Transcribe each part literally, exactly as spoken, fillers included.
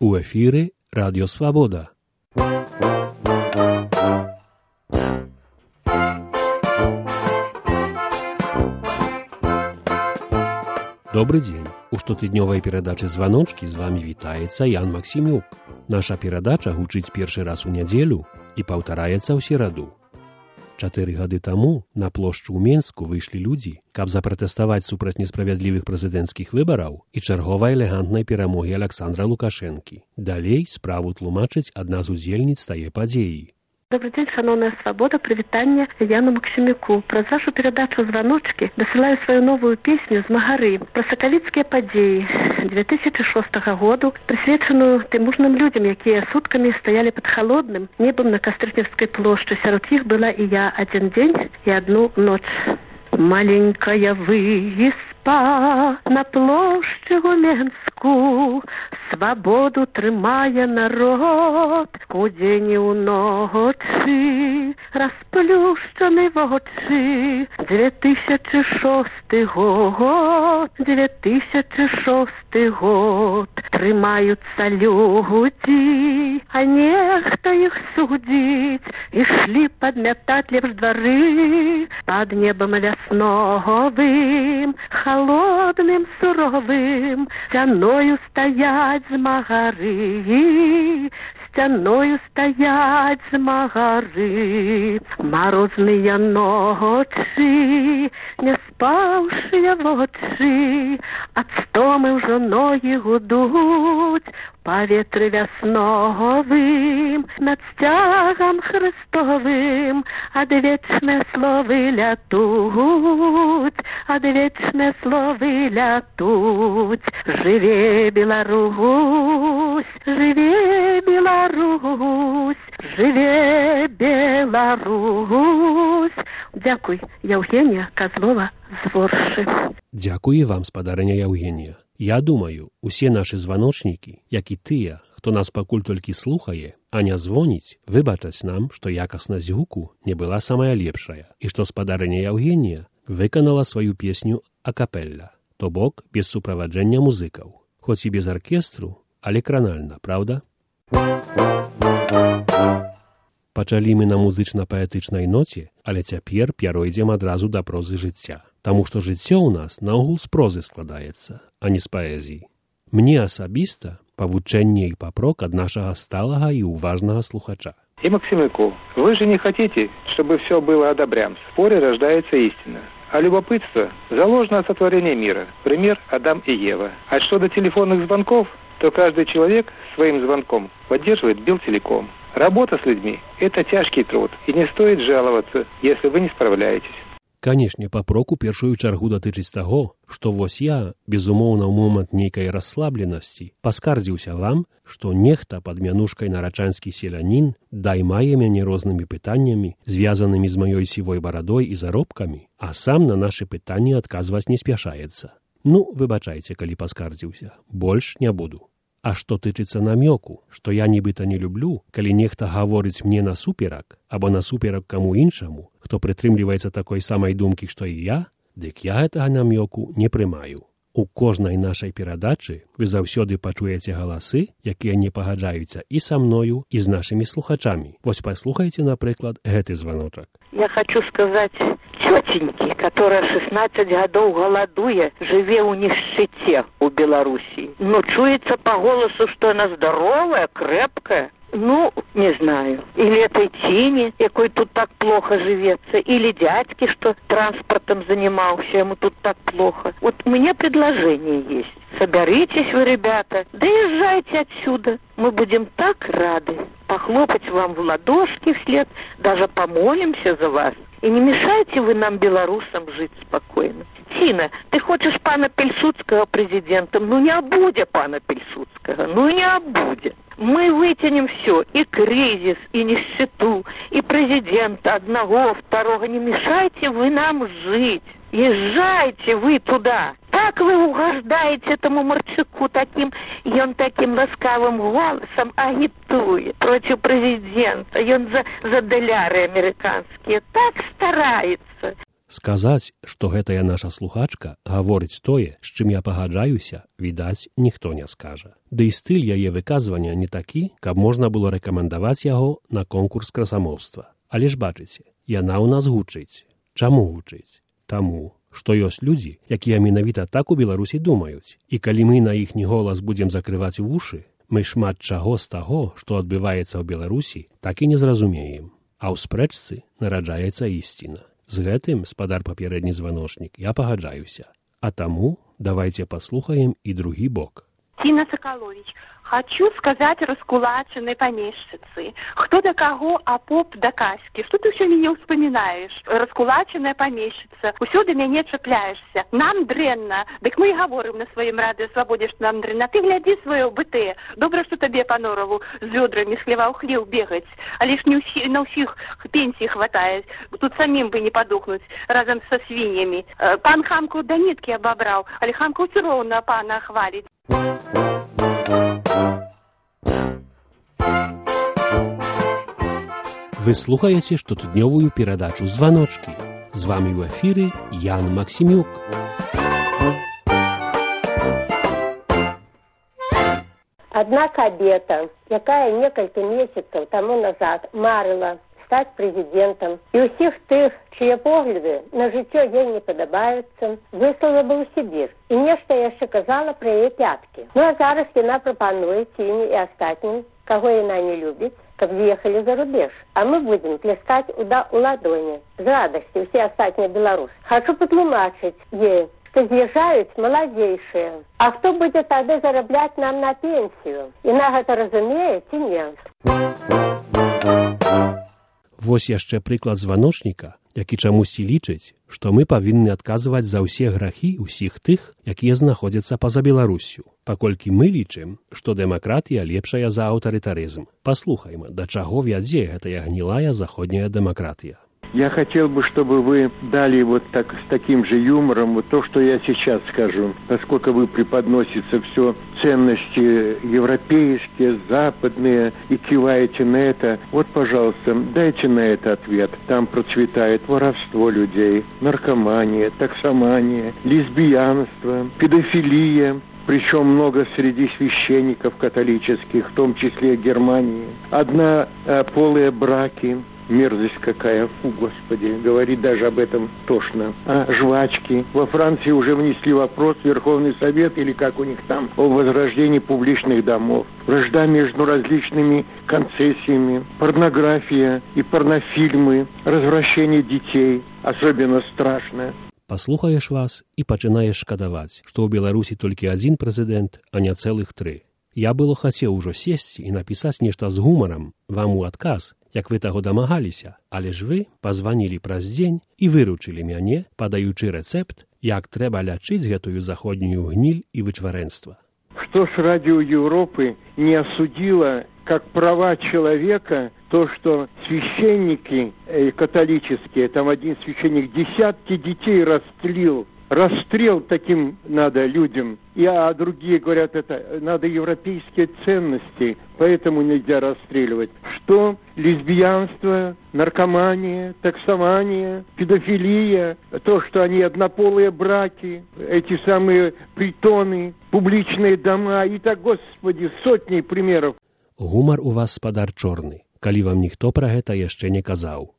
У эфіры Радіо Свабода. Добрый дзень. У штотыднёвай перадачы «Званочкі» з вами вітаецца Ян Максімюк. Наша перадача гучыць першы раз у нядзелю і паўтараецца ў сераду. Чатыры гады таму на плошчу ў Менску выйшлі людзі, каб запратэставаць супраць несправядлівых прэзідэнцкіх выбараў і чарговай элегантнай перамогі Аляксандра Лукашэнкі. Далей справу тлумачыць адна з удзельніц тае падзеі. Добрый день, шановная Свобода, привитание Яну Максимюку. Про вашу передачу «Звоночки» досылаю свою новую песню «Змагары» про сакавіцкія падзеі две тысячи шостого году, присвеченную тем мужным людям, якія сутками стояли под холодным небом на Кастрычневской площади. Сярод іх была и я один день и одну ночь. Маленькая выспа на площі Гуменську, свободу тримає народ, удень і уночі, розплющені в очі. две тысячи шостий год, две тысячи шостий год, тримаються люди, а нехто їх судить, ішли подмятать лепш двори, под небом весновым, холодным, суровым, стяною стоять змагары, стяною стоять змагары. Морозные ночи, не спавшие вочи, от стомы уже ноги гудуть, паветры весновым, над стягом Христовым, адвечне словы лятуть, адвечне словы лятуть. Живе Беларусь, живе Беларусь, живе Беларусь. Дякуй, Евгения Козлова з Ворши. Дякую вам, спадарыня Евгения. Я думаю, усе нашы званочнікі, як і тыя, хто нас пакуль толькі слухае, а не звоніць, выбачаць нам, што якаснасць гуку не была самая лепшая, і што спадарыня Евгения выканала сваю песню акапелля, то бок без суправаджэння музыкаў. Хоць і без аркестру, але кранальна, праўда? Пачалі мы на музычна-паэтычнай ноце, але цяпер пяройдзем адразу да прозы жыцця. Таму што жыццё ў нас наогул з прозы складаецца, а не з паэзіі. Мне асабіста павучэнне і папрок ад нашага сталага і уважнага слухача. И Максимюку, вы же не хотите, чтобы все было одобрям. В споре рождается истина. А любопытство заложено от сотворения мира. Пример Адам и Ева. А что до телефонных звонков, то каждый человек своим звонком поддерживает Белтелеком. Работа с людьми – это тяжкий труд, и не стоит жаловаться, если вы не справляетесь. Канешне, папрок у першую чаргу датычыць таго, што вось я, безумоўна, ў момант нейкай расслабленасці, паскардзіўся вам, што нехта пад мянушкай нарачанскі селянін даймае мяне рознымі пытаннямі, звязанымі з маёй сівой барадой і заробкамі, а сам на нашы пытанні адказваць не спяшаецца. Ну, выбачайце, калі паскардзіўся, больш не буду. А што тычыцца намёку, што я нібыта не люблю, калі нехта гаворыць мне насуперак, або насуперак каму іншаму, хто прытрымліваецца такой самай думкі, што і я, дык я гэтага намёку не прымаю. У кожнай нашай перадачы вы заўсёды пачуеце галасы, якія не пагаджаюцца і са мною, і з нашымі слухачамі. Вось паслухайце, напрыклад, гэты званочак. Я хочу сказать тетеньке, которая шестнадцать годов голодуя, живе у нищете у Белоруссии. Но чуется по голосу, что она здоровая, крепкая. Ну, не знаю. Или этой Тине, якой тут так плохо живется, или дядьке, что транспортом занимался, ему тут так плохо. Вот у меня предложение есть. Соберитесь вы, ребята, да езжайте отсюда. Мы будем так рады похлопать вам в ладошки вслед, даже помолимся за вас. И не мешайте вы нам, белорусам, жить спокойно. Тина, ты хочешь пана Пильсудского президентом? Ну не обудя пана Пильсудского, ну не обудя. Мы вытянем все, и кризис, и нищету, и президента одного, второго. Не мешайте вы нам жить. Езжайте вы туда. Так вы угождаете этому Марчуку таким, и он таким ласкавым голосом агитует против президента. И он за, за доллары американские так старается. Сказаць, што гэтая наша слухачка гаворыць тое, з чым я пагаджаюся, відаць, ніхто не скажа. Ды і стыль яе выказвання не такі, каб можна было рэкамендаваць яго на конкурс красамоўства. Але ж бачыце, яна ў нас гучыць. Чаму гучыць? Таму, што ёсць людзі, якія менавіта так у Беларусі думаюць. І калі мы на іхні голас будзем закрываць вушы, мы шмат чаго з таго, што адбываецца ў Беларусі, так і не зразумеем. А ў спрэчцы нараджаецца ісціна. З гэтым, спадар папярэдні званочнік, я пагаджаюся. А таму давайте паслухаем і другі бок. Тина Соколович, хочу сказать раскулаченной помещице. Кто до кого, а поп до Каськи. Что ты все меня вспоминаешь? Раскулаченная помещица. Усё до меня цепляешься. Нам дрэнна. Дык мы и говорим на своем радио «Свободе», что нам дрэнна. Ты гляди свое БТ. Добро, что тебе по норову с ведрами с хлева у хлев бегать. А лишь не уси, на усих пенсии хватает. Тут самим бы не подохнуть разом со свиньями. Пан хамку до нитки обобрал, а ли хамку все ровно пана хвалит. Вы слухаеце штотыднёвую перадачу «Званочки». З вами ў эфіры Ян Максимюк. Одна кабета, якая некалькі месяцаў таму назад марыла стаць прэзідэнтам, і ўсіх тых, чые погляды на жыццё ей не падабаюцца, выслала бы ў Сібір. І нешта яшчэ казала пра яе пяткі. Ну а зараз яна прапануе Ціні і астатнім, каго яна не любіць, каб з'ехалі за рубеж. А мы будзем пляскаць у, да, у ладоні з радасці ўсе астатнія беларусы. Хачу патлумачыць ей, што з'язджаюць маладзейшыя. А хто будзе тады зарабляць нам на пенсію? Яна гэта разумее ці не? Вось яшчэ прыклад званочніка, які чамусьці лічыць, што мы павінны адказваць за ўсе грахі ўсіх тых, якія знаходзяцца па-за Беларуссю, паколькі мы лічым, што дэмакратія лепшая за аўтарытарызм. Паслухайма, да чаго вядзе гэтая гнілая заходняя дэмакратія. Я хотел бы, чтобы вы дали вот так, с таким же юмором вот то, что я сейчас скажу. Поскольку вы преподносите все ценности европейские, западные, и киваете на это, вот, пожалуйста, дайте на это ответ. Там процветает воровство людей, наркомания, таксомания, лесбиянство, педофилия. Причем много среди священников католических, в том числе Германии. Однополые браки. Мерзость какая, фу, Господи, говорить даже об этом тошно. А жвачки. Во Франции уже внесли вопрос в Верховный Совет, или как у них там, о возрождении публичных домов. Вражда между различными концессиями, порнография и порнофильмы, развращение детей, особенно страшно. Паслухаеш вас і пачынаеш шкадаваць, што ў Беларусі толькі адзін прэзідэнт, а не цэлых тры. Я было хацеў ужо сесці і напісаць нешта з гумарам вам у адказ, як вы таго дамагаліся, але ж вы пазванілі праз дзень і выручылі мяне, падаючы рэцэпт, як трэба лячыць гэтую заходнюю гніль і вычварэнства. Что ж Радио Европы не осудило как права человека то, что священники э, католические, там один священник десятки детей растлил. Расстрел таким надо людям. И, а другие говорят, это надо европейские ценности, поэтому нельзя расстреливать. Что лесбиянство, наркомания, таксомания, педофилия, то, что они однополые браки, эти самые притоны, публичные дома, и так, Господи, сотни примеров. Гумар у вас, спадар чорны, калі вам ніхто пра гэта яшчэ не казаў.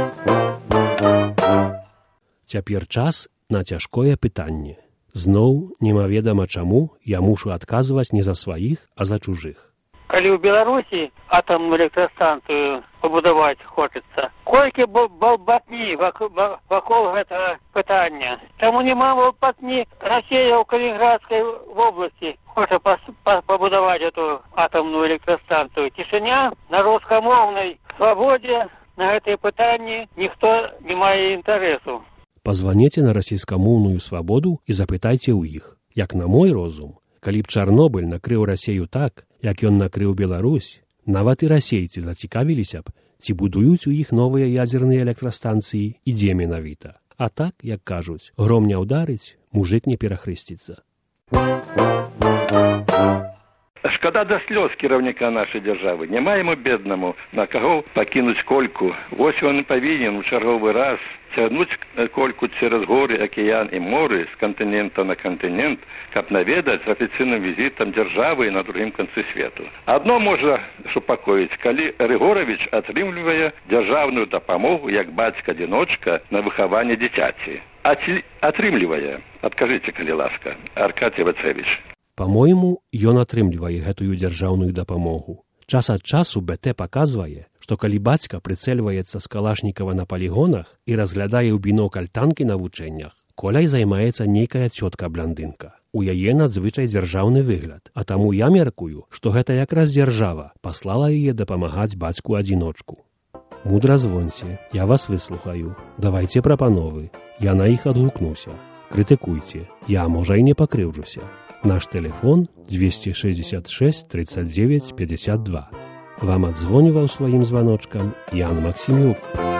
Цяпер час на цяжкое пытанне. Зноў, немаведама чаму, я мушу адказваць не за сваіх, а за чужых. Калі ў Беларусі атомную электрастанцыю пабудаваць хочацца, колькі балбатні вакол гэтага пытання. Таму няма балбатні. Расія ў Калінінградскай вобласці хоча пабудаваць эту атомную электрастанцыю. Цішыня на рускамоўнай свабодзе на гэтыя пытанні ніхто не мае інтарэсу. Пазваніце на расійскамоўную свабоду і запытайце ў іх. Як на мой розум, калі б Чарнобыль накрыў Расею так, як ён накрыў Беларусь, нават і расейцы зацікавіліся б, ці будуюць у іх новыя ядзерныя электрастанцыі і дзе менавіта. А так, як кажуць, гром не ўдарыць, мужык не перахрысціцца. Шкада да слёз кіраўніка нашай дзяржавы. Няма яму беднаму на каго пакінуць кольку. Вось ён павінен у чарговы раз цягнуць кольку цераз горы, акіян і моры з кантынента на кантынент, каб наведаць з афіцыйным візітам дзяржавы на другім канцы свету. Адно можа супакоіць, калі Рыгоравіч атрымлівае дзяржаўную дапамогу як бацька-адзіночка на выхаванне дзіцяці. А ці атрымлівае? Адкажыце, калі ласка, Аркадій Вацевіч. Па-мойму, ён атрымлівае гэтую дзяржаўную дапамогу. Час ад часу БТ паказвае, што калі бацька прыцэльваецца з калашнікава на палігонах і разглядае ў бінокль танкі на вучэннях, коляй займаецца нейкая цётка-бландынка. У яе надзвычай дзяржаўны выгляд, а таму я меркую, што гэта якраз дзяржава паслала яе дапамагаць бацьку-адзіночку. Мудра звоньце, я вас выслухаю. Давайце прапановы. Я на іх адгукнуся. Крытыкуйце. Я, можа, і не пакрыўджуся. Наш телефон двести шестьдесят шесть тридцать девять пятьдесят два. Вам адзвоніваў сваім званочкам Ян Максімюк.